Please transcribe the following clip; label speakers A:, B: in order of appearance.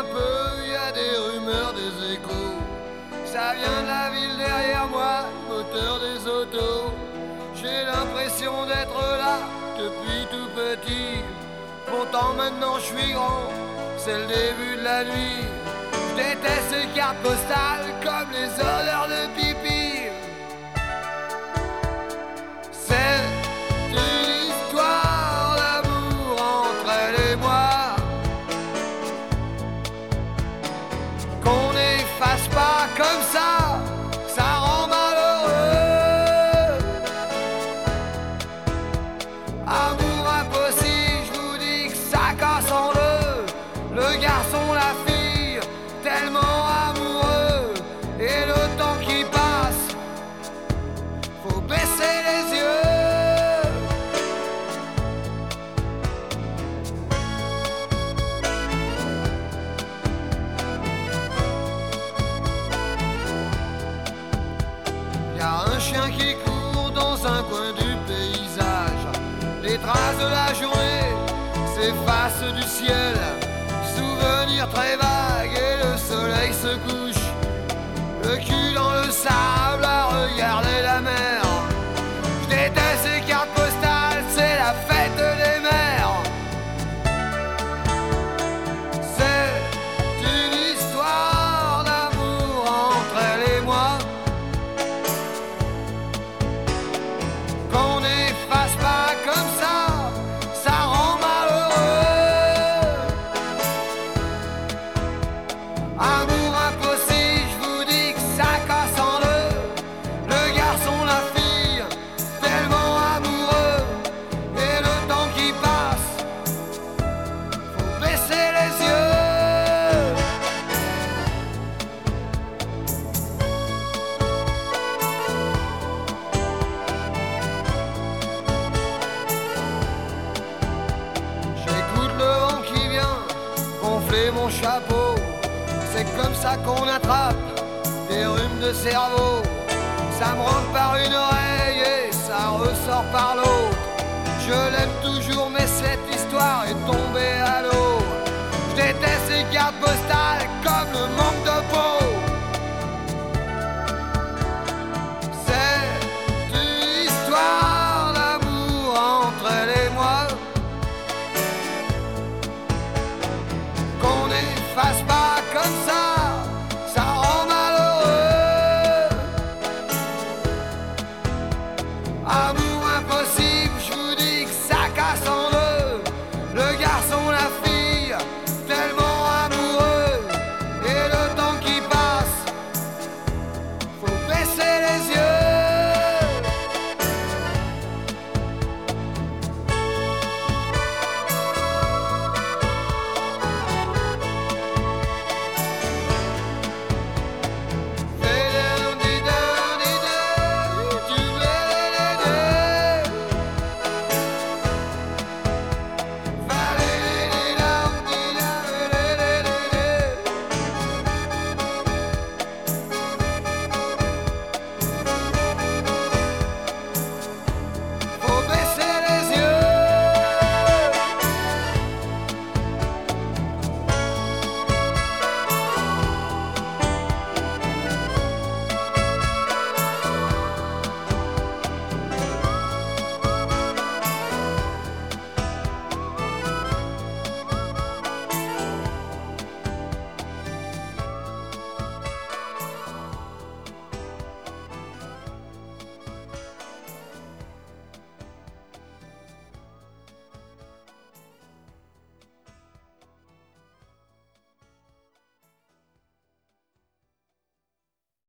A: un peu, y a des rumeurs, des échos. Ça vient de la ville derrière moi, moteur des autos. J'ai l'impression d'être là depuis tout petit. Pourtant maintenant je suis grand, c'est le début de la nuit. Je déteste ces cartes postales comme les odeurs de pipi. C'est une histoire d'amour entre elle et moi, qu'on n'efface pas comme ça rend malheureux. Amour impossible, je vous dis que ça casse en deux. Le garçon, la fille, tellement amoureux. Et le temps qui passe, faut baisser les yeux. Y'a un chien qui court dans un coin du paysage. Les traces de la journée s'effacent du ciel. Souvenir très vague et le soleil se couche. Le cul dans le sable à regarder la mer. Je déteste ces cartes postales, c'est la fête des mers. C'est une histoire d'amour entre elle et moi, qu'on n'efface pas comme ça rend malheureux. Amour impossible, je vous dis que ça casse en deux. Le garçon, la fille, tellement amoureux. Et le temps qui passe, faut baisser les yeux. J'écoute le vent qui vient gonfler mon chapeau. C'est comme ça qu'on attrape des rhumes de cerveau. Ça me rentre par une oreille et ça ressort par l'autre. Je l'aime toujours mais cette histoire est tombée à l'eau. Je déteste ces cartes postales comme le manque de peau. C'est une histoire d'amour entre elle et moi, qu'on n'efface pas comme ça rend malheureux. Amour